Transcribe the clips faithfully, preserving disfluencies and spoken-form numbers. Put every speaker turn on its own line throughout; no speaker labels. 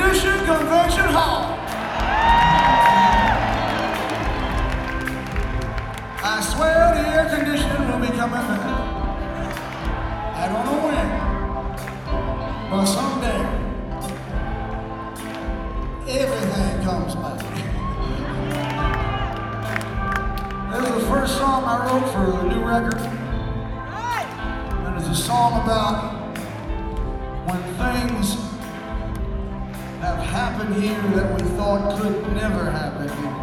Condition Convention Hall. I swear the air conditioning will be coming back. I don't know when, but someday everything comes back. This is the first song I wrote for the new record. And it's a song about when things have happened here that we thought could never happen here.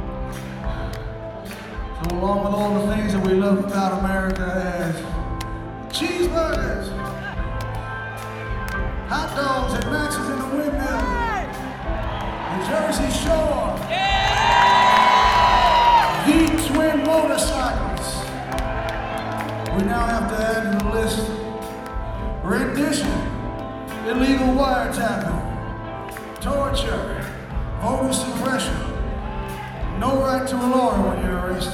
So along with all the things that we love about America as cheeseburgers, hot dogs at Max's in the Windmill, the Jersey Shore, the twin motorcycles. We now have to add to the list rendition, illegal wiretapping, torture, voter suppression, no right to a lawyer when you're arrested.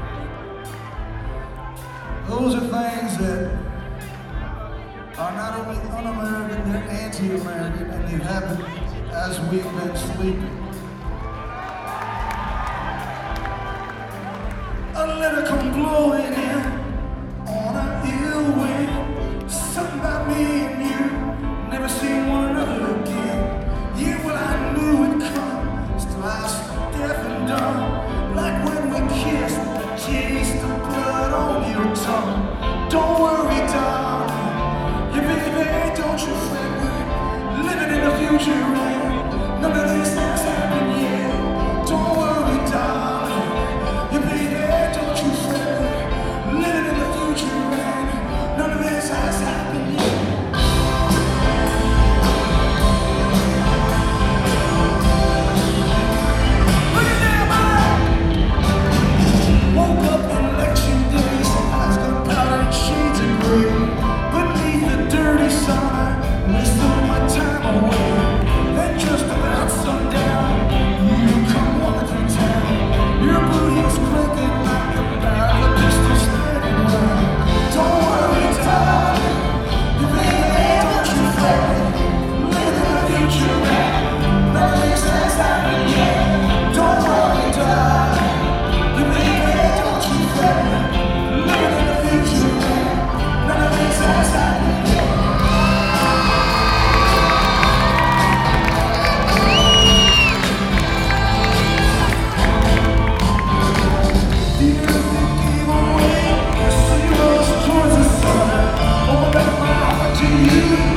Those are things that are not only un-American, they're anti-American, and they've happened as we've been sleeping. A letter come blowing in on an ill wind. Something about me and you, never seen one another again. Yeah, well, I knew it'd come, still I was deaf and dumb. Like when we kissed, the taste of blood on your tongue. Don't worry, darling, you baby, don't you fret. We're living in the future, and none of this has happened yet. Don't worry, darling, you baby, don't you fret. We're living in the future, and none of this has happened yet. You